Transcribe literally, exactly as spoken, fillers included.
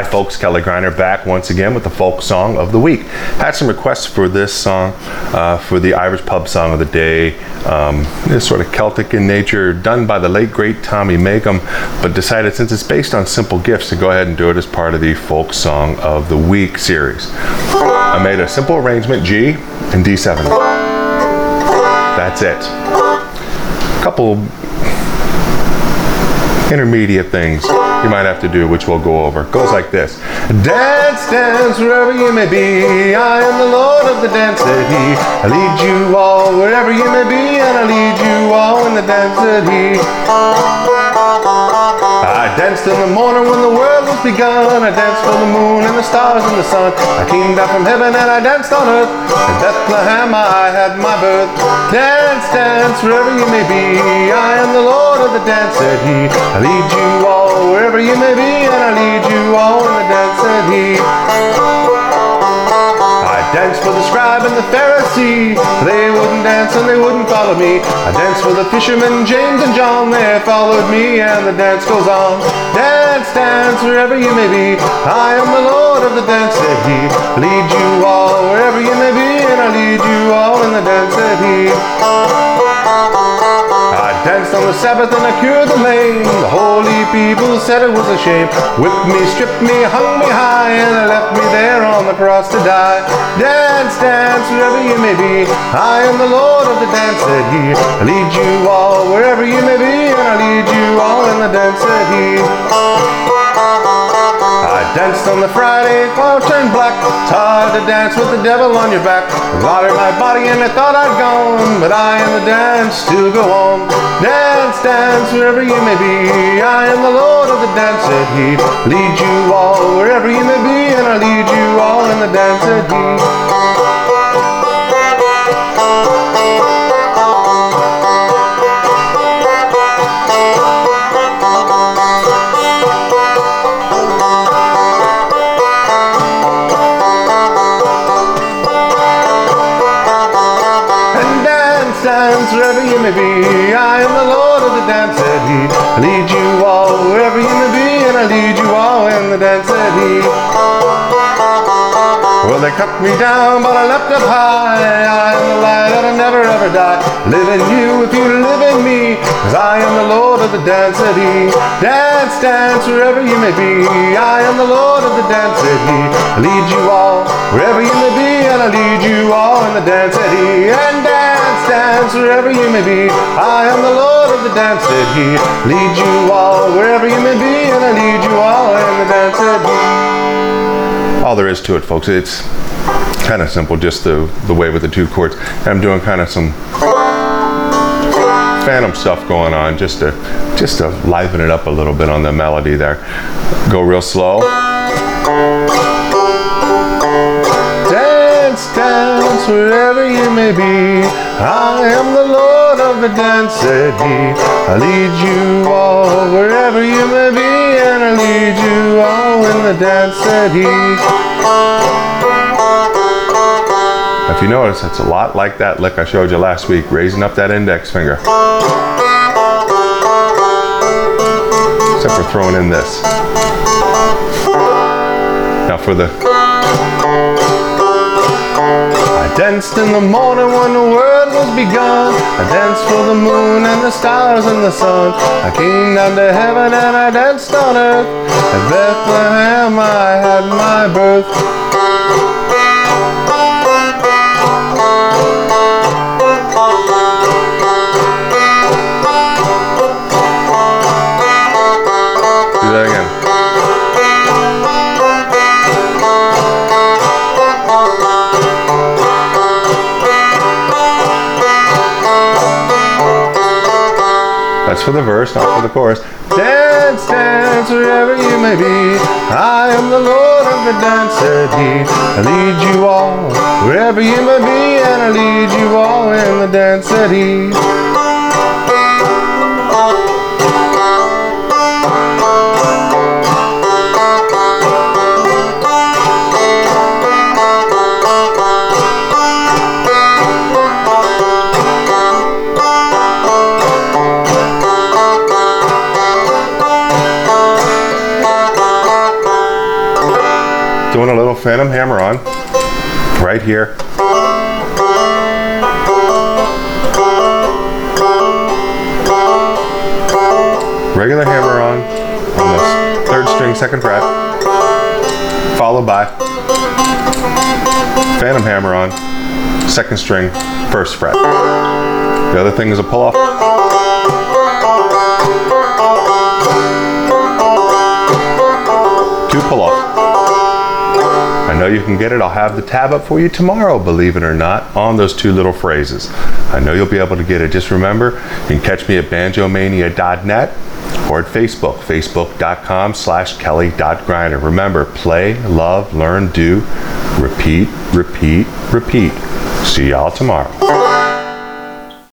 folks, Kelly Griner back once again with the folk song of the week. Had some requests for this song, uh, for the Irish pub song of the day. Um, it's sort of Celtic in nature, done by the late great Tommy Magum, but decided since it's based on simple gifts to go ahead and do it as part of the folk song of the week series. I made a simple arrangement, G and D seven. That's it. A couple intermediate things you might have to do, which we'll go over. It goes like this. Dance, dance, wherever you may be. I am the Lord of the dance, said he. I lead you all wherever you may be, and I lead you all in the dance, said he. I danced in the morning when the world was begun. I danced for the moon and the stars and the sun. I came down from heaven and I danced on earth. In Bethlehem I had my birth. Dance, dance, wherever you may be. I am the Lord of the dance, said he. I lead you all wherever you may be, and I lead you all in the dance, said he. I danced for the scribe and the Pharisee. They wouldn't dance and they wouldn't follow me. I danced for the fishermen, James and John. They followed me and the dance goes on. Dance, dance, wherever you may be. I am the Lord of the dance, said he. Lead you all wherever you may be, and I lead you all in the dance, said he. I danced on the Sabbath and I cured the lame. The holy people said it was a shame. Whipped me, stripped me, hung me high, and they left me there on the cross to die. Dance, dance, wherever you may be. I am the Lord of the dance, said he. I lead you all wherever you may be, and I lead you all in the dance, said he. I danced on the Friday, cloud turned black. Tired to dance with the devil on your back. Watered my body and I thought I'd gone, but I and the dance still go on. Dance, dance, wherever you may be. I am the Lord of the dance, said he. Lead you all wherever you may be, and I lead you all in the dance, said he. Dance wherever you may be. I am the Lord of the dance, said he. I lead you all wherever you may be, and I lead you all in the dance, said he. Well, they cut me down, but I leapt up high. I am the light that'll never ever die. Live in you if you live in me, 'cause I am the Lord of the dance, said he. Dance, dance wherever you may be. I am the Lord of the dance, said he. I lead you all wherever you may be, and I lead you all in the dance, said he. And dance, dance wherever you may be. I am the Lord of the dance, said he. Lead you all wherever you may be, and I lead you all in the dance, said he. All there is to it, folks. It's kind of simple, just the the way with the two chords. I'm doing kind of some phantom stuff going on, just to just to liven it up a little bit on the melody there. Go real slow. Dance, dance, wherever you may be. I am the Lord of the dance, said he. I lead you all wherever you may be, and I lead you all in the dance, said he. If you notice, it's a lot like that lick I showed you last week, raising up that index finger. Except for throwing in this. Now for the... I danced in the morning when the world was begun. I danced for the moon and the stars and the sun. I came down to heaven and I danced on earth. At Bethlehem I had my birth. Do that again. That's for the verse, not for the chorus. Dance, dance, wherever you may be. I am the Lord of the dance, said he. I lead you all wherever you may be, and I lead you all in the dance, said he. phantom hammer on right here. Regular hammer on on the third string, second fret, followed by phantom hammer on second string, first fret. The other thing is a pull off. Two pull off. I know you can get it. I'll have the tab up for you tomorrow, believe it or not, on those two little phrases. I know you'll be able to get it. Just remember, you can catch me at banjo mania dot net or at Facebook, facebook.com slash kelly.grinder. Remember, play, love, learn, do, repeat, repeat, repeat. See y'all tomorrow.